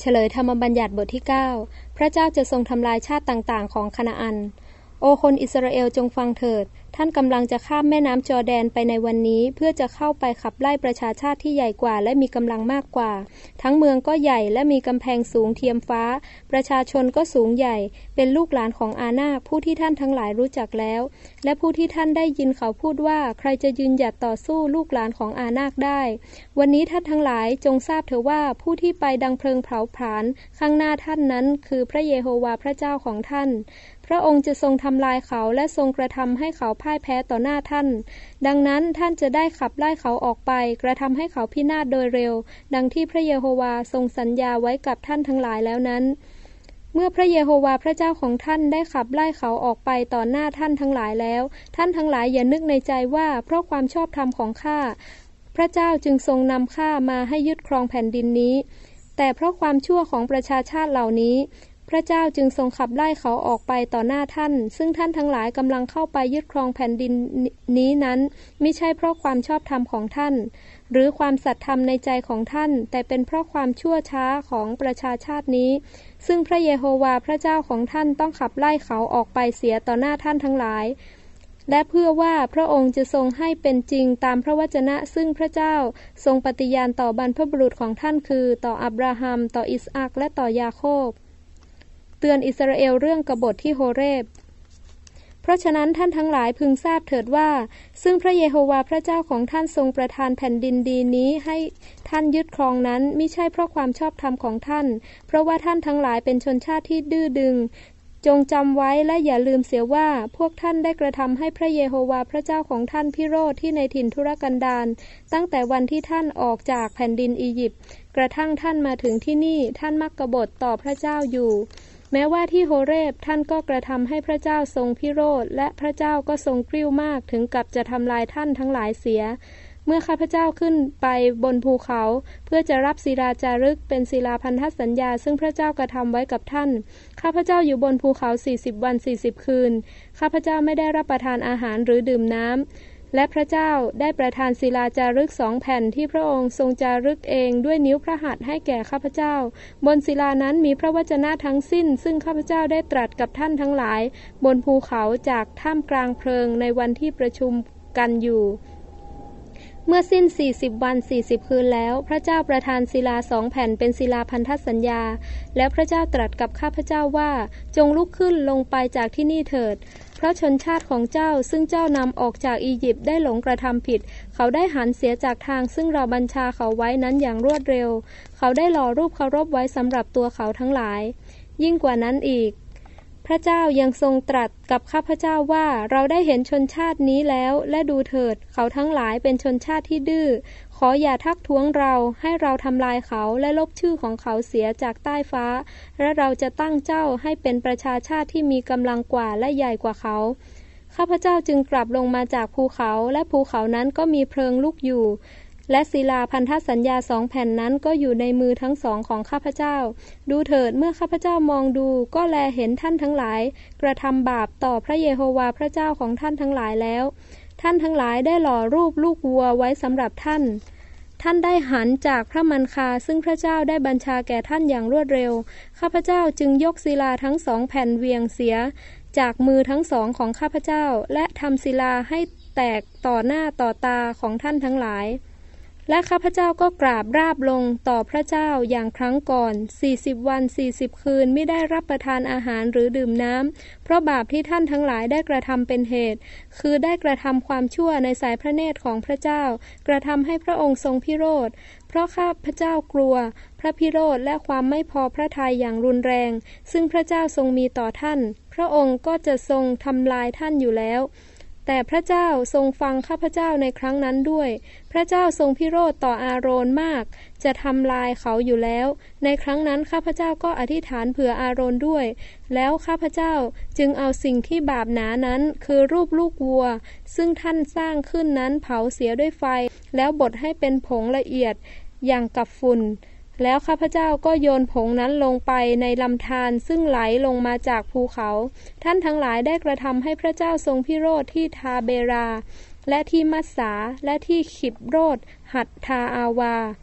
ฉลยธรรมบัญญัติบทที่ 9 พระเจ้าจะทรงทำลายชาติต่างๆของคานาอันโอคนอิสราเอลจงฟังเถิดท่านกำลังจะข้ามแม่น้ำจอร์แดนไปในวันนี้เพื่อจะเข้าไปขับไล่ประชาชาติที่ใหญ่กว่าและมีกำลังมากกว่าทั้งเมืองก็ใหญ่และมีกำแพงสูงเทียมฟ้าประชาชนก็สูงใหญ่เป็นลูกหลานของอานาคผู้ที่ท่านทั้งหลายรู้จักแล้วและผู้ที่ท่านได้ยินเขาพูดว่าใครจะยืนหยัดต่อสู้ลูกหลานของอานาคได้วันนี้ท่านทั้งหลายจงทราบเถอะว่าผู้ที่ไปดังเพลิงเผาผลาญข้างหน้าท่านนั้นคือพระเยโฮวาห์พระเจ้าของท่านพระองค์จะทรงทำลายเขาและทรงกระทำให้เขาพ่ายแพ้ต่อหน้าท่านดังนั้นท่านจะได้ขับไล่เขาออกไปกระทำให้เขาพินาศโดยเร็วดังที่พระเยโฮวาห์ทรงสัญญาไว้กับท่านทั้งหลายแล้วนั้นเมื่อพระเยโฮวาห์พระเจ้าของท่านได้ขับไล่เขาออกไปต่อหน้าท่านทั้งหลายแล้วท่านทั้งหลายอย่านึกในใจว่าเพราะความชอบธรรมของข้าพระเจ้าจึงทรงนำข้ามาให้ยึดครองแผ่นดินนี้แต่เพราะความชั่วของประชาชาติเหล่านี้พระเจ้าจึงทรงขับไล่เขาออกไปต่อหน้าท่านซึ่งท่านทั้งหลายกำลังเข้าไปยึดครองแผ่นดินนี้นั้นมิใช่เพราะความชอบธรรมของท่านหรือความสัตย์ธรรมในใจของท่านแต่เป็นเพราะความชั่วช้าของประชาชาตินี้ซึ่งพระเยโฮวาห์พระเจ้าของท่านต้องขับไล่เขาออกไปเสียต่อหน้าท่านทั้งหลายและเพื่อว่าพระองค์จะทรงให้เป็นจริงตามพระวจนะซึ่งพระเจ้าทรงปฏิญาณต่อบรรพบุรุษของท่านคือต่ออับราฮัมต่ออิสอัคและต่อยาโคบเตือนอิสราเอลเรื่องกบฏที่โฮเรบเพราะฉะนั้นท่านทั้งหลายพึงทราบเถิดว่าซึ่งพระเยโฮวาห์พระเจ้าของท่านทรงประทานแผ่นดินดีนี้ให้ท่านยึดครองนั้นมิใช่เพราะความชอบธรรมของท่านเพราะว่าท่านทั้งหลายเป็นชนชาติที่ดื้อดึงจงจำไว้และอย่าลืมเสียว่าพวกท่านได้กระทำให้พระเยโฮวาห์พระเจ้าของท่านพิโรธที่ในถิ่นทุรกันดารตั้งแต่วันที่ท่านออกจากแผ่นดินอียิปต์กระทั่งท่านมาถึงที่นี่ท่านมักกบฏต่อพระเจ้าอยู่แม้ว่าที่โฮเรบท่านก็กระทำให้พระเจ้าทรงพิโรธและพระเจ้าก็ทรงกริ้วมากถึงกับจะทำลายท่านทั้งหลายเสียเมื่อข้าพเจ้าขึ้นไปบนภูเขาเพื่อจะรับศิลาจารึกเป็นศิลาพันธสัญญาซึ่งพระเจ้ากระทำไว้กับท่านข้าพเจ้าอยู่บนภูเขา40 วัน40 คืนข้าพเจ้าไม่ได้รับประทานอาหารหรือดื่มน้ำและพระเจ้าได้ประทานศิลาจารึก2 แผ่นที่พระองค์ทรงจารึกเองด้วยนิ้วพระหัตถ์ให้แก่ข้าพเจ้าบนศิลานั้นมีพระวจนะทั้งสิ้นซึ่งข้าพเจ้าได้ตรัสกับท่านทั้งหลายบนภูเขาจากท่ามกลางเพลิงในวันที่ประชุมกันอยู่เมื่อสิ้น40 วัน40 คืนแล้วพระเจ้าประทานศิลา2 แผ่นเป็นศิลาพันธสัญญาแล้วพระเจ้าตรัสกับข้าพเจ้าว่าจงลุกขึ้นลงไปจากที่นี่เถิดเพราะชนชาติของเจ้าซึ่งเจ้านำออกจากอียิปต์ได้หลงกระทำผิดเขาได้หันเสียจากทางซึ่งเราบัญชาเขาไว้นั้นอย่างรวดเร็วเขาได้หล่อรูปเคารพไว้สำหรับตัวเขาทั้งหลายยิ่งกว่านั้นอีกพระเจ้ายังทรงตรัสกับข้าพเจ้าว่าเราได้เห็นชนชาตินี้แล้วและดูเถิดเขาทั้งหลายเป็นชนชาติที่ดื้อขออย่าทักท้วงเราให้เราทำลายเขาและลบชื่อของเขาเสียจากใต้ฟ้าและเราจะตั้งเจ้าให้เป็นประชาชาติที่มีกำลังกว่าและใหญ่กว่าเขาข้าพเจ้าจึงกลับลงมาจากภูเขาและภูเขานั้นก็มีเพลิงลุกอยู่และศิลาพันธสัญญา2 แผ่นนั้นก็อยู่ในมือทั้ง2ของข้าพเจ้าดูเถิดเมื่อข้าพเจ้ามองดูก็แลเห็นท่านทั้งหลายกระทำบาปต่อพระเยโฮวาห์พระเจ้าของท่านทั้งหลายแล้วท่านทั้งหลายได้หล่อรูปลูกวัวไว้สำหรับท่านได้หันจากพระมันคาซึ่งพระเจ้าได้บัญชาแก่ท่านอย่างรวดเร็วข้าพเจ้าจึงยกศิลาทั้ง2 แผ่นเวียงเสียจากมือทั้ง2ของข้าพเจ้าและทำศิลาให้แตกต่อหน้าต่อตาของท่านทั้งหลายและข้าพเจ้าก็กราบราบลงต่อพระเจ้าอย่างครั้งก่อน40 วัน40 คืนไม่ได้รับประทานอาหารหรือดื่มน้ำเพราะบาปที่ท่านทั้งหลายได้กระทำเป็นเหตุคือได้กระทำความชั่วในสายพระเนตรของพระเจ้ากระทำให้พระองค์ทรงพิโรธเพราะข้าพเจ้ากลัวพระพิโรธและความไม่พอพระทัยอย่างรุนแรงซึ่งพระเจ้าทรงมีต่อท่านพระองค์ก็จะทรงทำลายท่านอยู่แล้วแต่พระเจ้าทรงฟังข้าพเจ้าในครั้งนั้นด้วยพระเจ้าทรงพิโรธต่ออาโรนมากจะทำลายเขาอยู่แล้วในครั้งนั้นข้าพเจ้าก็อธิษฐานเผื่ออาโรนด้วยแล้วข้าพเจ้าจึงเอาสิ่งที่บาปหนานั้นคือรูปลูกวัวซึ่งท่านสร้างขึ้นนั้นเผาเสียด้วยไฟแล้วบดให้เป็นผงละเอียดอย่างกับฝุ่นแล้วข้าพเจ้าก็โยนผงนั้นลงไปในลำธารซึ่งไหลลงมาจากภูเขาท่านทั้งหลายได้กระทำให้พระเจ้าทรงพิโรธที่ทาเบราและที่มัสสาและที่ขิบโรธหัตทาอาวา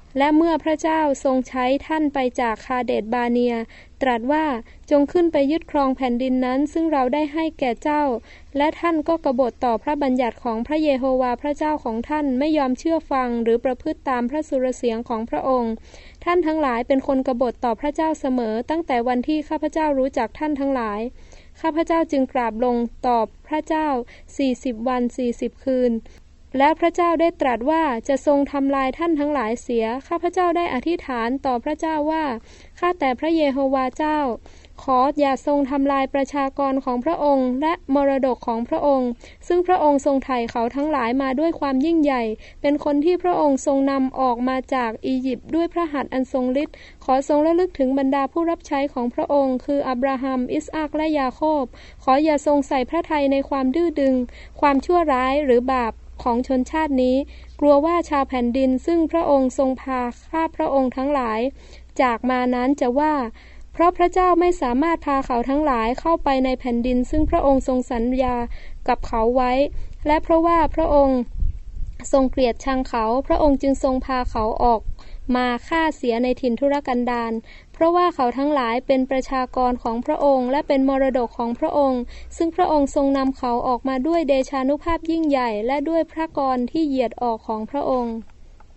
และเมื่อพระเจ้าทรงใช้ท่านไปจากคาเดดบาเนียตรัสว่าจงขึ้นไปยึดครองแผ่นดินนั้นซึ่งเราได้ให้แก่เจ้าและท่านก็กบฏต่อพระบัญญัติของพระเยโฮวาห์พระเจ้าของท่านไม่ยอมเชื่อฟังหรือประพฤติตามพระสุรเสียงของพระองค์ท่านทั้งหลายเป็นคนกบฏต่อพระเจ้าเสมอตั้งแต่วันที่ข้าพเจ้ารู้จักท่านทั้งหลายข้าพเจ้าจึงกราบลงต่อพระเจ้า40 วัน40 คืนแล้วพระเจ้าได้ตรัสว่าจะทรงทำลายท่านทั้งหลายเสียข้าพเจ้าได้อธิษฐานต่อพระเจ้าว่าข้าแต่พระเยโฮวาห์เจ้าขออย่าทรงทำลายประชากรของพระองค์และมรดกของพระองค์ซึ่งพระองค์ทรงไถ่เขาทั้งหลายมาด้วยความยิ่งใหญ่เป็นคนที่พระองค์ทรงนำออกมาจากอียิปต์ด้วยพระหัตถ์อันทรงฤทธิ์ขอทรงระลึกถึงบรรดาผู้รับใช้ของพระองค์คืออับราฮัมอิสอัคและยาโคบขออย่าทรงใส่พระทัยในความดื้อดึงความชั่วร้ายหรือบาปของชนชาตินี้กลัวว่าชาวแผ่นดินซึ่งพระองค์ทรงพาข้าพระองค์ทั้งหลายจากมานั้นจะว่าเพราะพระเจ้าไม่สามารถพาเขาทั้งหลายเข้าไปในแผ่นดินซึ่งพระองค์ทรงสัญญากับเขาไว้และเพราะว่าพระองค์ทรงเกลียดชังเขาพระองค์จึงทรงพาเขาออกมาฆ่าเสียในถิ่นทุรกันดารเพราะว่าเขาทั้งหลายเป็นประชากรของพระองค์และเป็นมรดกของพระองค์ซึ่งพระองค์ทรงนำเขาออกมาด้วยเดชานุภาพยิ่งใหญ่และด้วยพระกรที่เหยียดออกของพระองค์